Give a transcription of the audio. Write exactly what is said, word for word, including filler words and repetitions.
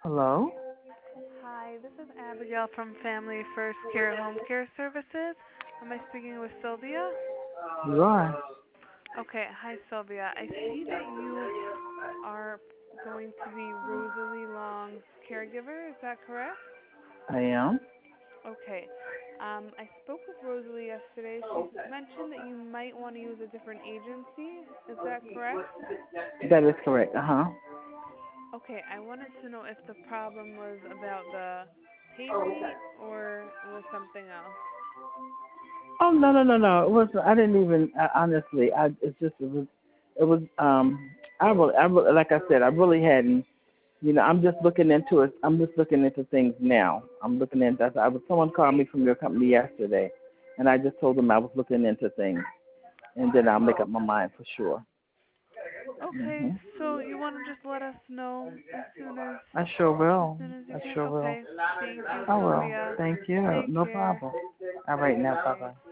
Hello? Hi, this is Abigail from Family First Care Home Care Services. Am I speaking with Sylvia? You are? Okay, hi Sylvia. I see that you are going to be Rosalie Long's caregiver. Is that correct? I am? Okay. Um, I spoke with Rosalie yesterday. She mentioned that you might want to use a different agency. Is that correct? That is correct, uh-huh. Okay, I wanted to know if the problem was about the payment or was something else. Oh, no, no, no, no. It wasn't, I didn't even, uh, honestly, I, it's just, it was, it was, um, I really, I really, like I said, I really hadn't, you know, I'm just looking into it. I'm just looking into things now. I'm looking into, I was, someone called me from your company yesterday, and I just told them I was looking into things, and then I'll make up my mind for sure. Okay, hmm so you want to just let us know as soon as I sure as will. soon as you I can? sure will. Okay. Thank you, I will. Sylvia. Thank you. Take No care. problem. All right, now, Bye. bye-bye.